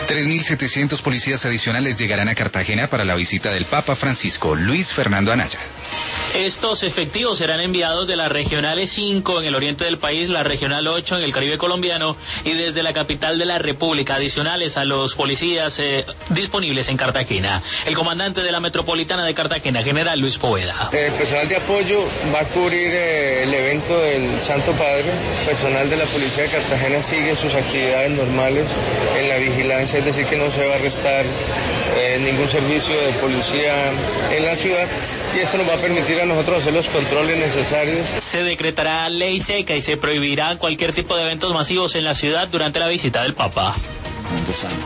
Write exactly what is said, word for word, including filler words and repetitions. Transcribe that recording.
tres mil setecientos policías adicionales llegarán a Cartagena para la visita del Papa Francisco. Luis Fernando Anaya. Estos efectivos serán enviados de las regionales cinco en el oriente del país, la regional ocho en el Caribe colombiano y desde la capital de la República, adicionales a los policías eh, disponibles en Cartagena. El comandante de la Metropolitana de Cartagena, general Luis Poveda. El personal de apoyo va a cubrir eh, el evento del Santo Padre. El personal de la Policía de Cartagena sigue sus actividades normales en la vigilancia, es decir, que no se va a restar eh, ningún servicio de policía en la ciudad. Y esto nos va a permitir a nosotros hacer los controles necesarios. Se decretará ley seca y se prohibirá cualquier tipo de eventos masivos en la ciudad durante la visita del Papa.